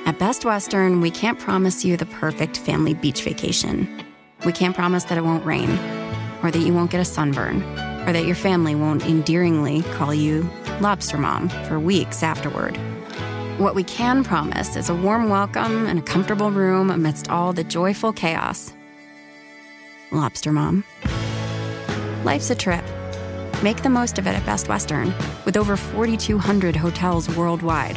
At Best Western, we can't promise you the perfect family beach vacation. We can't promise that it won't rain, or that you won't get a sunburn, or that your family won't endearingly call you Lobster Mom for weeks afterward. What we can promise is a warm welcome and a comfortable room amidst all the joyful chaos. Lobster Mom. Life's a trip. Make the most of it at Best Western, with over 4,200 hotels worldwide.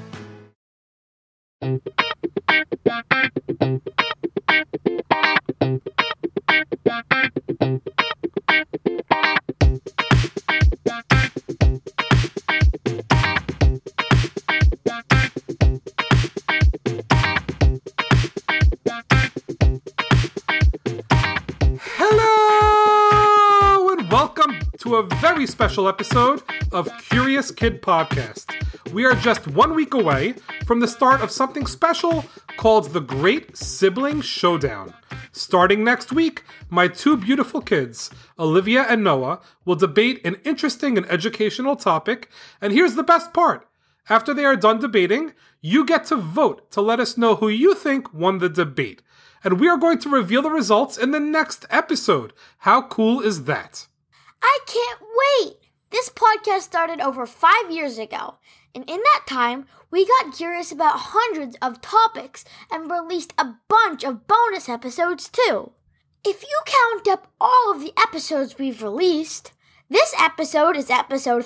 Hello, and welcome to a very special episode of Curious Kid Podcast. We are just 1 week away from the start of something special called the Great Sibling Showdown. Starting next week, my two beautiful kids, Olivia and Noah, will debate an interesting and educational topic, and here's the best part. After they are done debating, you get to vote to let us know who you think won the debate. And we are going to reveal the results in the next episode. How cool is that? I can't wait! This podcast started over 5 years ago, and in that time, we got curious about hundreds of topics and released a bunch of bonus episodes too. If you count up all of the episodes we've released, this episode is episode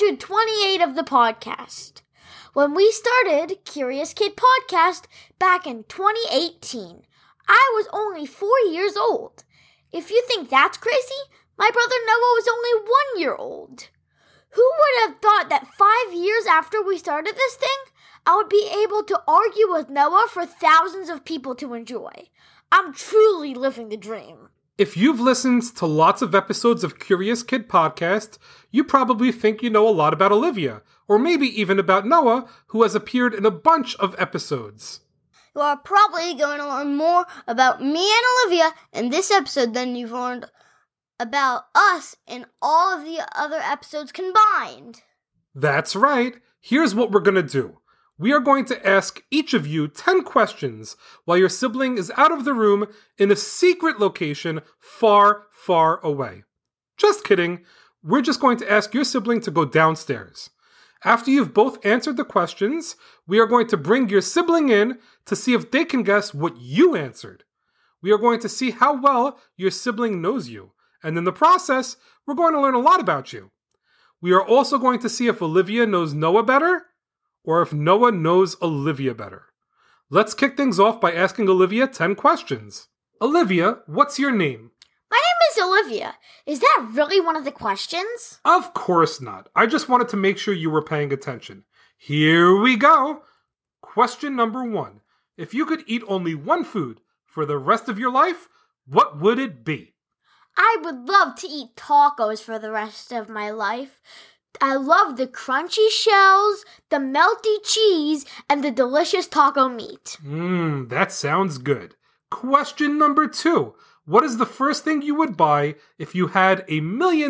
328 of the podcast. When we started Curious Kid Podcast back in 2018, I was only 4 years old. If you think that's crazy, my brother Noah was only 1 year old. Who would have thought that 5 years after we started this thing, I would be able to argue with Noah for thousands of people to enjoy? I'm truly living the dream. If you've listened to lots of episodes of Curious Kid Podcast, you probably think you know a lot about Olivia, or maybe even about Noah, who has appeared in a bunch of episodes. You are probably going to learn more about me and Olivia in this episode than you've learned about us in all of the other episodes combined. That's right. Here's what we're going to do. We are going to ask each of you 10 questions while your sibling is out of the room in a secret location far, far away. Just kidding. We're just going to ask your sibling to go downstairs. After you've both answered the questions, we are going to bring your sibling in to see if they can guess what you answered. We are going to see how well your sibling knows you. And in the process, we're going to learn a lot about you. We are also going to see if Olivia knows Noah better, or if Noah knows Olivia better. Let's kick things off by asking Olivia 10 questions. Olivia, what's your name? My name is Olivia. Is that really one of the questions? Of course not. I just wanted to make sure you were paying attention. Here we go. Question number 1. If you could eat only one food for the rest of your life, what would it be? I would love to eat tacos for the rest of my life. I love the crunchy shells, the melty cheese, and the delicious taco meat. That sounds good. Question number 2. What is the first thing you would buy if you had $1 million?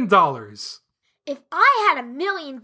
If I had $1 million,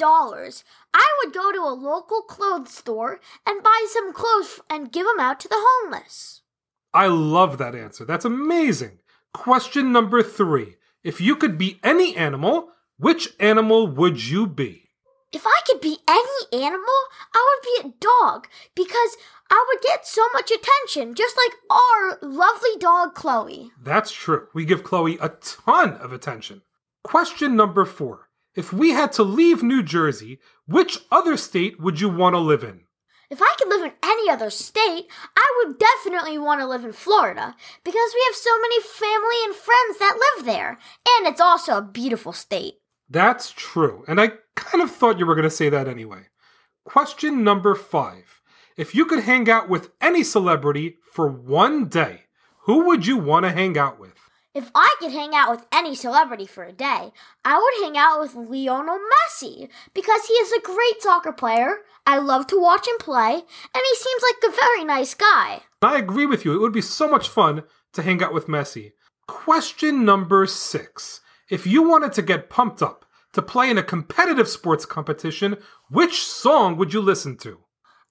I would go to a local clothes store and buy some clothes and give them out to the homeless. I love that answer. That's amazing. Question number 3. If you could be any animal, which animal would you be? If I could be any animal, I would be a dog because I would get so much attention, just like our lovely dog, Chloe. That's true. We give Chloe a ton of attention. Question number 4. If we had to leave New Jersey, which other state would you want to live in? If I could live in any other state, I would definitely want to live in Florida because we have so many family and friends that live there. And it's also a beautiful state. That's true. And I kind of thought you were going to say that anyway. Question number 5. If you could hang out with any celebrity for one day, who would you want to hang out with? If I could hang out with any celebrity for a day, I would hang out with Lionel Messi because he is a great soccer player. I love to watch him play, and he seems like a very nice guy. I agree with you. It would be so much fun to hang out with Messi. Question number 6. If you wanted to get pumped up to play in a competitive sports competition, which song would you listen to?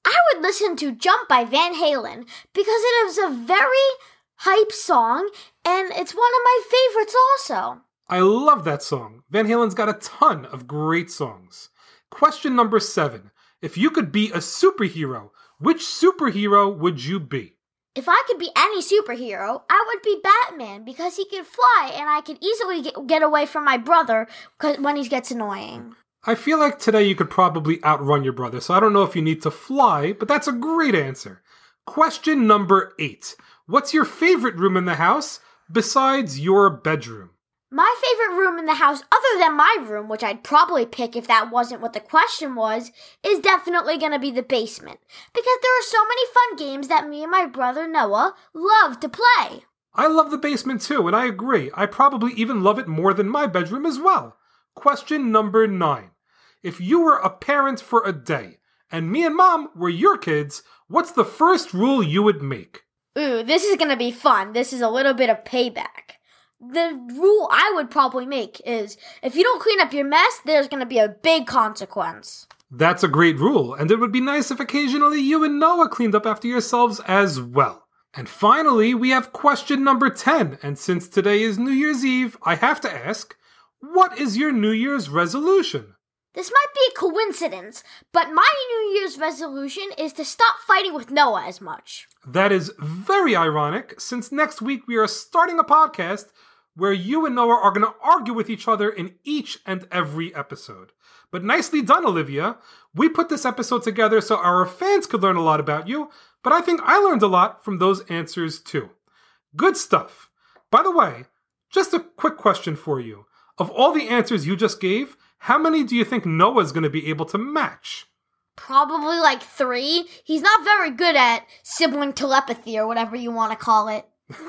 I would listen to Jump by Van Halen because it is a very hype song and it's one of my favorites also. I love that song. Van Halen's got a ton of great songs. Question number 7. If you could be a superhero, which superhero would you be? If I could be any superhero, I would be Batman because he can fly and I can easily get away from my brother when he gets annoying. I feel like today you could probably outrun your brother, so I don't know if you need to fly, but that's a great answer. Question number 8. What's your favorite room in the house besides your bedroom? My favorite room in the house, other than my room, which I'd probably pick if that wasn't what the question was, is definitely going to be the basement. Because there are so many fun games that me and my brother Noah love to play. I love the basement too, and I agree. I probably even love it more than my bedroom as well. Question number 9. If you were a parent for a day, and me and Mom were your kids, what's the first rule you would make? Ooh, this is going to be fun. This is a little bit of payback. The rule I would probably make is, if you don't clean up your mess, there's going to be a big consequence. That's a great rule, and it would be nice if occasionally you and Noah cleaned up after yourselves as well. And finally, we have question number 10, and since today is New Year's Eve, I have to ask, what is your New Year's resolution? This might be a coincidence, but my New Year's resolution is to stop fighting with Noah as much. That is very ironic, since next week we are starting a podcast where you and Noah are going to argue with each other in each and every episode. But nicely done, Olivia. We put this episode together so our fans could learn a lot about you, but I think I learned a lot from those answers too. Good stuff. By the way, just a quick question for you. Of all the answers you just gave, how many do you think Noah's going to be able to match? Probably like 3. He's not very good at sibling telepathy or whatever you want to call it.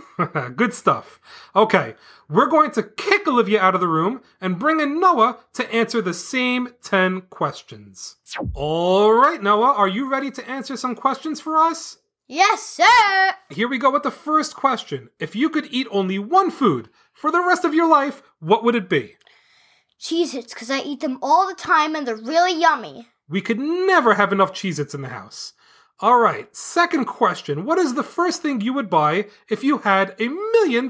Good stuff. Okay, we're going to kick Olivia out of the room and bring in Noah to answer the same 10 questions. All right, Noah, are you ready to answer some questions for us? Yes, sir! Here we go with the first question. If you could eat only one food for the rest of your life, what would it be? Cheez-Its, because I eat them all the time and they're really yummy. We could never have enough Cheez-Its in the house. All right, second question. What is the first thing you would buy if you had $1 million?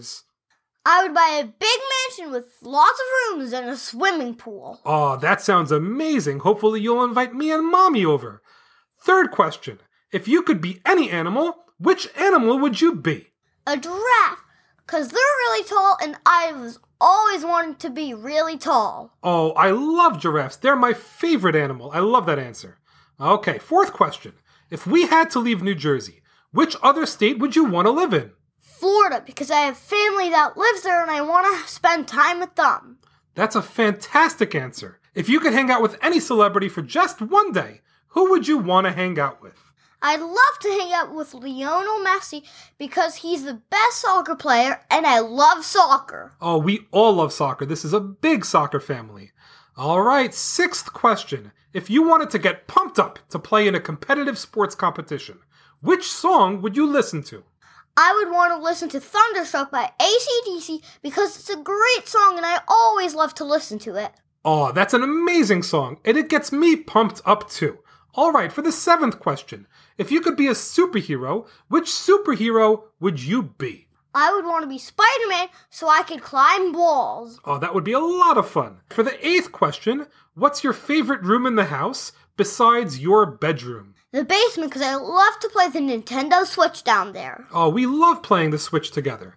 I would buy a big mansion with lots of rooms and a swimming pool. Oh, that sounds amazing. Hopefully you'll invite me and Mommy over. Third question. If you could be any animal, which animal would you be? A giraffe, because they're really tall and I was always wanted to be really tall. Oh, I love giraffes. They're my favorite animal. I love that answer. Okay, fourth question. If we had to leave New Jersey, which other state would you want to live in? Florida, because I have family that lives there and I want to spend time with them. That's a fantastic answer. If you could hang out with any celebrity for just one day, who would you want to hang out with? I'd love to hang out with Lionel Messi because he's the best soccer player and I love soccer. Oh, we all love soccer. This is a big soccer family. All right, sixth question. If you wanted to get pumped up to play in a competitive sports competition, which song would you listen to? I would want to listen to Thunderstruck by AC/DC because it's a great song and I always love to listen to it. Oh, that's an amazing song, and it gets me pumped up too. All right, for the seventh question. If you could be a superhero, which superhero would you be? I would want to be Spider-Man so I could climb walls. Oh, that would be a lot of fun. For the eighth question, what's your favorite room in the house besides your bedroom? The basement, because I love to play the Nintendo Switch down there. Oh, we love playing the Switch together.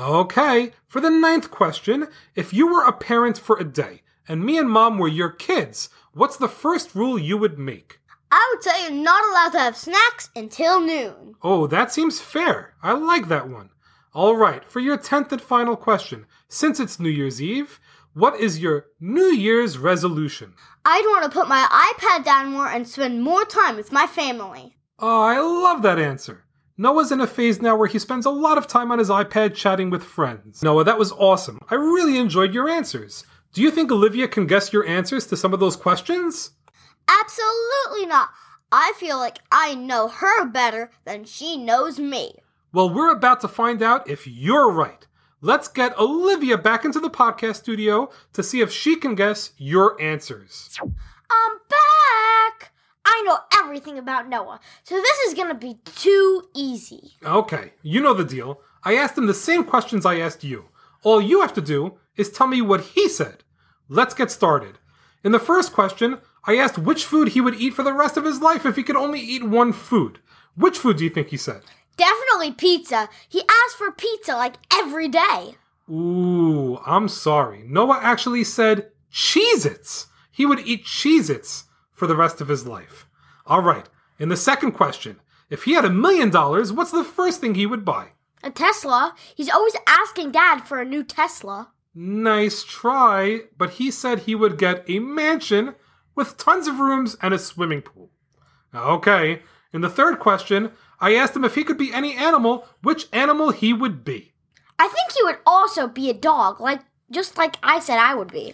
Okay, for the ninth question, if you were a parent for a day, and me and Mom were your kids, what's the first rule you would make? I would say you're not allowed to have snacks until noon. Oh, that seems fair. I like that one. All right, for your 10th and final question, since it's New Year's Eve, what is your New Year's resolution? I'd want to put my iPad down more and spend more time with my family. Oh, I love that answer. Noah's in a phase now where he spends a lot of time on his iPad chatting with friends. Noah, that was awesome. I really enjoyed your answers. Do you think Olivia can guess your answers to some of those questions? Absolutely not. I feel like I know her better than she knows me. Well, we're about to find out if you're right. Let's get Olivia back into the podcast studio to see if she can guess your answers. I'm back! I know everything about Noah, so this is gonna be too easy. Okay, you know the deal. I asked him the same questions I asked you. All you have to do is tell me what he said. Let's get started. In the first question, I asked which food he would eat for the rest of his life if he could only eat one food. Which food do you think he said? Definitely pizza. He asked for pizza like every day. Ooh, I'm sorry. Noah actually said Cheez-Its. He would eat Cheez-Its for the rest of his life. All right, in the second question, if he had $1 million, what's the first thing he would buy? A Tesla. He's always asking Dad for a new Tesla. Nice try, but he said he would get a mansion with tons of rooms and a swimming pool. Okay, in the third question, I asked him if he could be any animal, which animal he would be. I think he would also be a dog, just like I said I would be.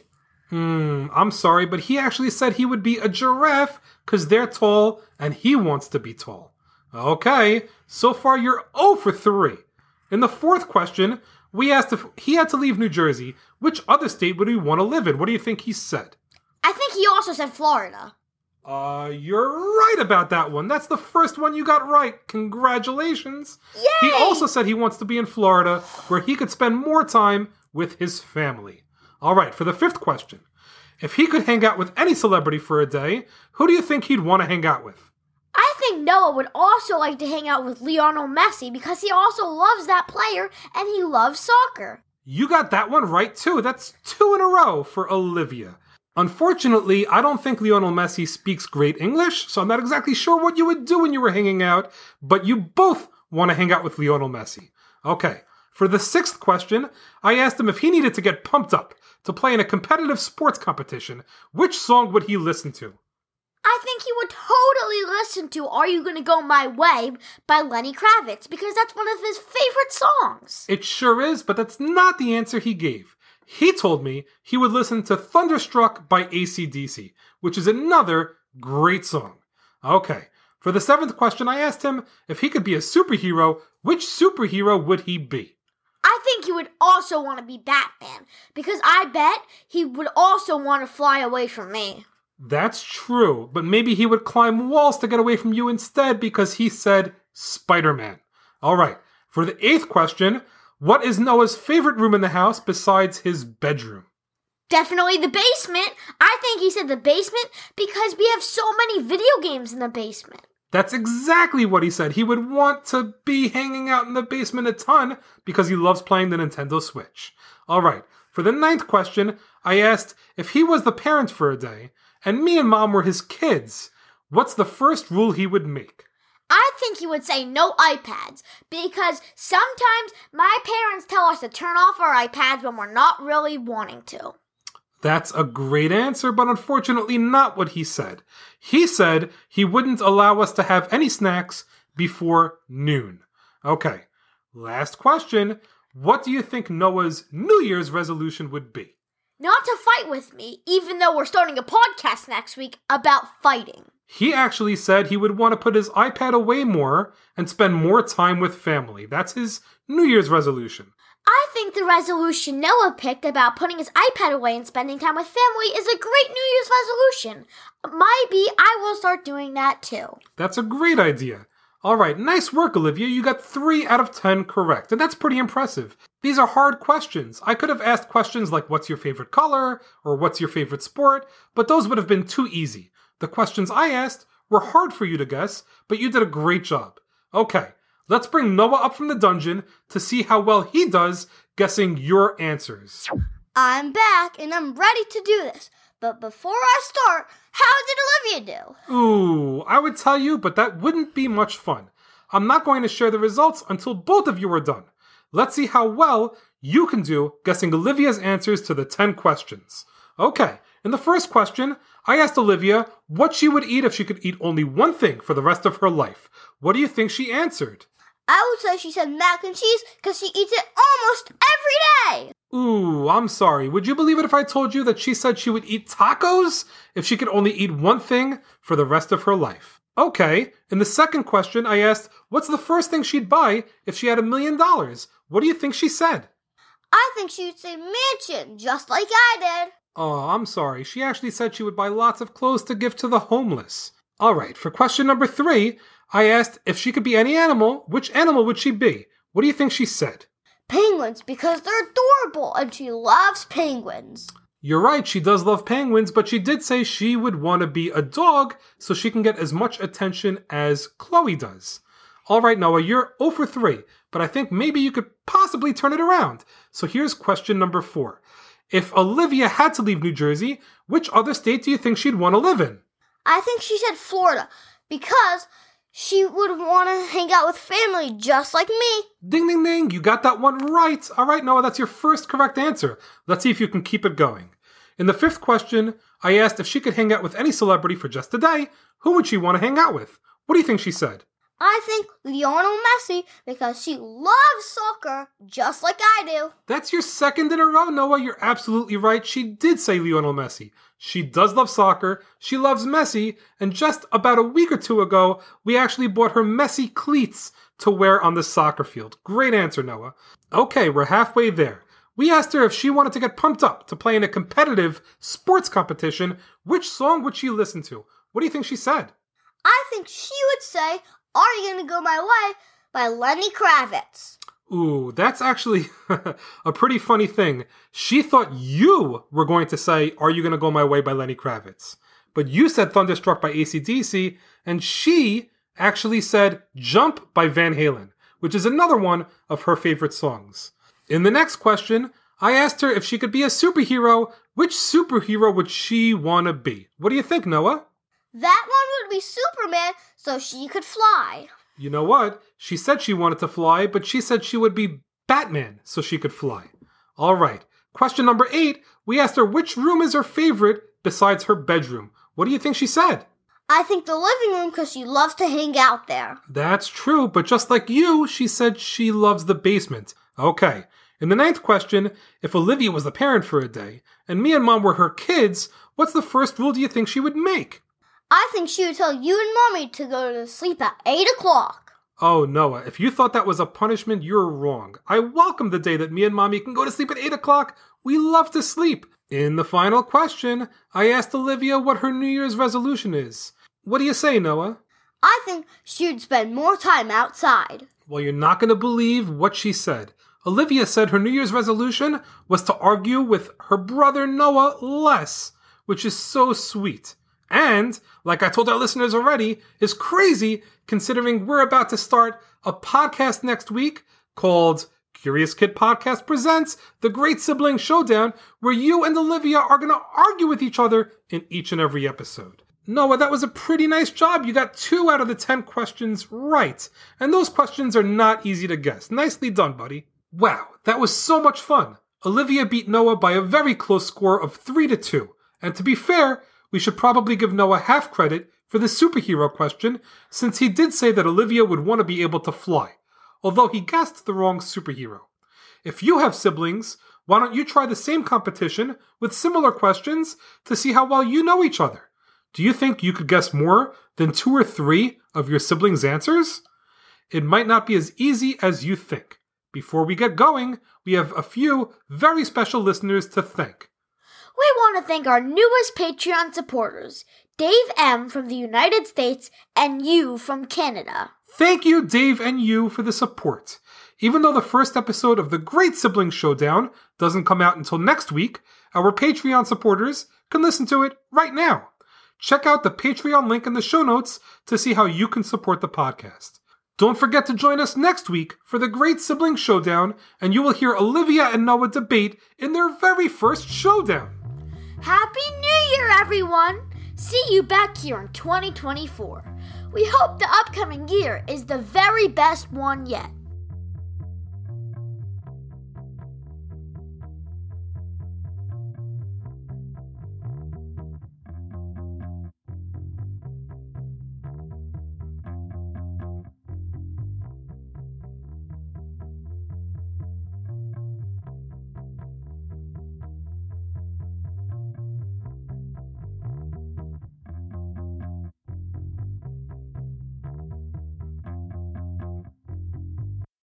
I'm sorry, but he actually said he would be a giraffe because they're tall and he wants to be tall. Okay, so far you're 0 for 3. In the fourth question, we asked if he had to leave New Jersey, which other state would he want to live in? What do you think he said? I think he also said Florida. You're right about that one. That's the first one you got right. Congratulations. Yay! He also said he wants to be in Florida, where he could spend more time with his family. All right, for the fifth question. If he could hang out with any celebrity for a day, who do you think he'd want to hang out with? I think Noah would also like to hang out with Lionel Messi because he also loves that player and he loves soccer. You got that one right, too. That's 2 in a row for Olivia. Unfortunately, I don't think Lionel Messi speaks great English, so I'm not exactly sure what you would do when you were hanging out, but you both want to hang out with Lionel Messi. Okay, for the sixth question, I asked him if he needed to get pumped up to play in a competitive sports competition, which song would he listen to? I think he would totally listen to Are You Gonna Go My Way by Lenny Kravitz because that's one of his favorite songs. It sure is, but that's not the answer he gave. He told me he would listen to Thunderstruck by AC/DC, which is another great song. Okay, for the seventh question, I asked him if he could be a superhero, which superhero would he be? I think he would also want to be Batman because I bet he would also want to fly away from me. That's true, but maybe he would climb walls to get away from you instead because he said Spider-Man. All right, for the eighth question, what is Noah's favorite room in the house besides his bedroom? Definitely the basement. I think he said the basement because we have so many video games in the basement. That's exactly what he said. He would want to be hanging out in the basement a ton because he loves playing the Nintendo Switch. All right, for the ninth question, I asked if he was the parent for a day and me and Mom were his kids, what's the first rule he would make? I think he would say no iPads because sometimes my parents tell us to turn off our iPads when we're not really wanting to. That's a great answer, but unfortunately not what he said. He said he wouldn't allow us to have any snacks before noon. Okay, last question. What do you think Noah's New Year's resolution would be? Not to fight with me, even though we're starting a podcast next week about fighting. He actually said he would want to put his iPad away more and spend more time with family. That's his New Year's resolution. I think the resolution Noah picked about putting his iPad away and spending time with family is a great New Year's resolution. Maybe I will start doing that too. That's a great idea. All right, nice work, Olivia. You got 3 out of 10 correct, and that's pretty impressive. These are hard questions. I could have asked questions like what's your favorite color or what's your favorite sport, but those would have been too easy. The questions I asked were hard for you to guess, but you did a great job. Okay, let's bring Noah up from the dungeon to see how well he does guessing your answers. I'm back and I'm ready to do this. But before I start, how did Olivia do? Ooh, I would tell you, but that wouldn't be much fun. I'm not going to share the results until both of you are done. Let's see how well you can do guessing Olivia's answers to the 10 questions. Okay, in the first question, I asked Olivia what she would eat if she could eat only one thing for the rest of her life. What do you think she answered? I would say she said mac and cheese because she eats it almost every day. Ooh, I'm sorry. Would you believe it if I told you that she said she would eat tacos if she could only eat one thing for the rest of her life? Okay, in the second question, I asked what's the first thing she'd buy if she had $1 million? What do you think she said? I think she would say mansion, just like I did. Oh, I'm sorry. She actually said she would buy lots of clothes to give to the homeless. All right, for question number 3, I asked if she could be any animal, which animal would she be? What do you think she said? Penguins, because they're adorable, and she loves penguins. You're right, she does love penguins, but she did say she would want to be a dog so she can get as much attention as Chloe does. All right, Noah, you're 0 for 3, but I think maybe you could possibly turn it around. So here's question number 4. If Olivia had to leave New Jersey, which other state do you think she'd want to live in? I think she said Florida, because she would want to hang out with family just like me. Ding, ding, ding. You got that one right. All right, Noah, that's your first correct answer. Let's see if you can keep it going. In the 5th question, I asked if she could hang out with any celebrity for just a day, who would she want to hang out with? What do you think she said? I think Lionel Messi, because she loves soccer just like I do. That's your 2nd in a row, Noah. You're absolutely right. She did say Lionel Messi. She does love soccer, she loves Messi, and just about a week or 2 ago, we actually bought her Messi cleats to wear on the soccer field. Great answer, Noah. Okay, we're halfway there. We asked her if she wanted to get pumped up to play in a competitive sports competition, which song would she listen to? What do you think she said? I think she would say, "Are You Gonna Go My Way?" by Lenny Kravitz. Ooh, that's actually a pretty funny thing. She thought you were going to say, "Are You Gonna Go My Way?" by Lenny Kravitz. But you said Thunderstruck by AC/DC, and she actually said Jump by Van Halen, which is another one of her favorite songs. In the next question, I asked her if she could be a superhero, which superhero would she want to be? What do you think, Noah? That one would be Superman, so she could fly. You know what? She said she wanted to fly, but she said she would be Batman so she could fly. All right. Question number 8, we asked her which room is her favorite besides her bedroom. What do you think she said? I think the living room because she loves to hang out there. That's true, but just like you, she said she loves the basement. Okay. In the 9th question, if Olivia was the parent for a day and me and Mom were her kids, what's the first rule do you think she would make? I think she would tell you and Mommy to go to sleep at 8 o'clock. Oh, Noah, if you thought that was a punishment, you're wrong. I welcome the day that me and Mommy can go to sleep at 8 o'clock. We love to sleep. In the final question, I asked Olivia what her New Year's resolution is. What do you say, Noah? I think she would spend more time outside. Well, you're not going to believe what she said. Olivia said her New Year's resolution was to argue with her brother Noah less, which is so sweet. And, like I told our listeners already, is crazy considering we're about to start a podcast next week called Curious Kid Podcast Presents The Great Sibling Showdown, where you and Olivia are going to argue with each other in each and every episode. Noah, that was a pretty nice job. You got 2 out of the 10 questions right. And those questions are not easy to guess. Nicely done, buddy. Wow, that was so much fun. Olivia beat Noah by a very close score of 3-2. And to be fair, we should probably give Noah half credit for the superhero question, since he did say that Olivia would want to be able to fly, although he guessed the wrong superhero. If you have siblings, why don't you try the same competition with similar questions to see how well you know each other? Do you think you could guess more than 2 or 3 of your siblings' answers? It might not be as easy as you think. Before we get going, we have a few very special listeners to thank. We want to thank our newest Patreon supporters, Dave M. from the United States and you from Canada. Thank you, Dave and you, for the support. Even though the first episode of The Great Sibling Showdown doesn't come out until next week, our Patreon supporters can listen to it right now. Check out the Patreon link in the show notes to see how you can support the podcast. Don't forget to join us next week for The Great Sibling Showdown, and you will hear Olivia and Noah debate in their very first showdown. Happy New Year, everyone! See you back here in 2024. We hope the upcoming year is the very best one yet.